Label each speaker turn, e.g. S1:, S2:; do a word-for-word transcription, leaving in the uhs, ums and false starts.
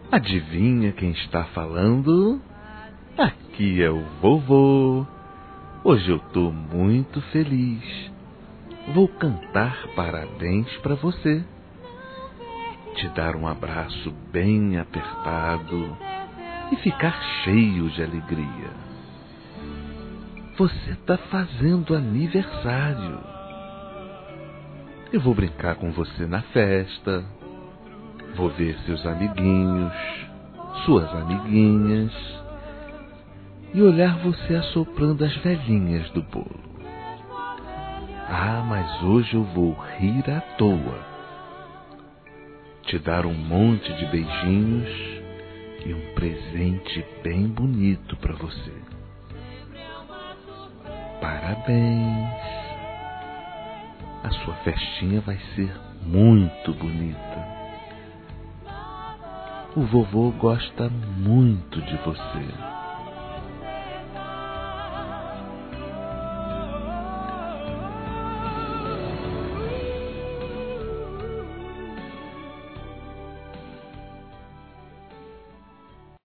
S1: Adivinha quem está falando? Aqui é o vovô. Hoje eu tô muito feliz. Vou cantar parabéns para você. Te dar um abraço bem apertado e ficar cheio de alegria. Você tá fazendo aniversário. Eu vou brincar com você na festa. Vou ver seus amiguinhos, suas amiguinhas e olhar você assoprando as velhinhas do bolo. Ah, mas hoje eu vou rir à toa. Te dar um monte de beijinhos e um presente bem bonito para você. Parabéns! A sua festinha vai ser muito bonita. O vovô gosta muito de você.